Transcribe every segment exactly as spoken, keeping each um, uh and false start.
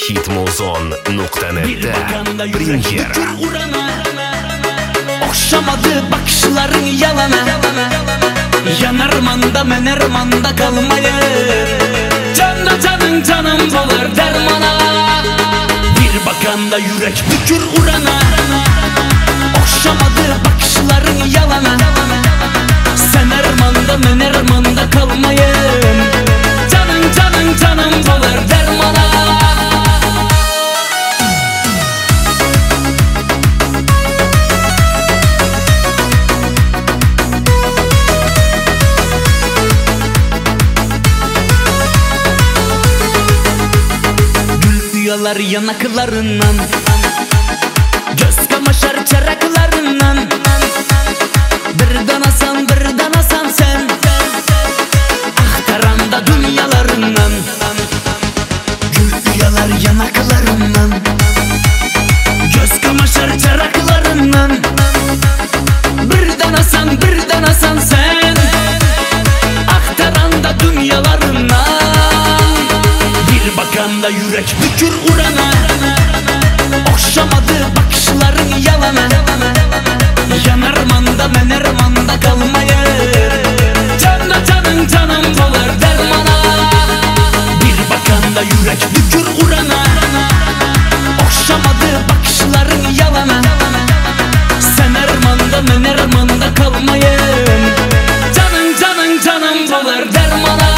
Hitmuzon nokta net'te Prinker. Okşamadı bakışların yalana, yanarmanda menermanda kalmayı. Canla canın canım dolar dermana. Bir bakanda yürek bükür urana. Okşamadı bakışların yalana, sen ermanda menermanda kalmayın. Canın canın canım dolar dermana. Yalar yanaklarından, göz kamaşar çaraklarından. Birden asan birden asan sen, aktaranda dünyalarından. Gül yalar yanaklarından, göz kamaşar çaraklarından. Birden asan birden asan sen, aktaranda dünyalarından. Bir bakanda yürek bükür urana. Okşamadı bakışların yalana, yanarmanda menermanda kalmayı. Canla canın canım dolar dermana. Bir bakanda yürek bükür urana. Okşamadı bakışların yalana, sen ermanda menermanda kalmayın. Canın canın canım dolar dermana.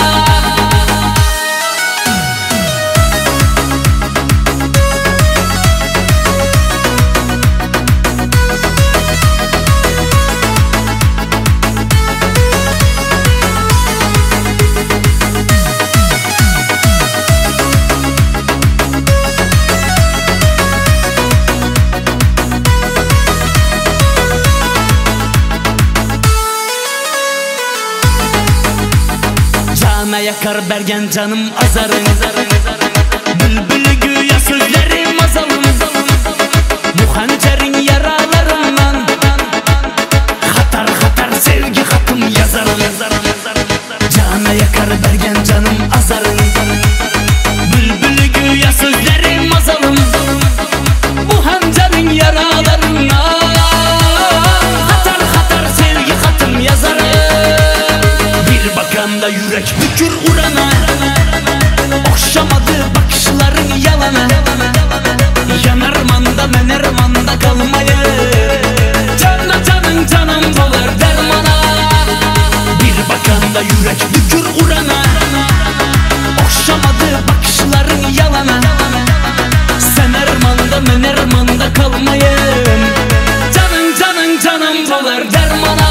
Cana yakar bergen canım azarın. Bülbülü güya sözlerim azalım. Bu hançerin yaralarından, hatar hatar sevgi hatım yazarım. Cana yakar bergen canım azarın. Bülbülü güya sözlerim azalım. Bu hançerin yaralarından, hatar hatar sevgi hatım yazarım. Bir bakanda yürek bükür urana. Okşamadı bakışların yalana, yanarmanda menermanda kalmayı. Canla canın canım dolar dermana. Bir bakanda yürek bükür urana. Okşamadı bakışların yalana, sen ermanda menermanda kalmayın. Canın canın canım dolar dermana.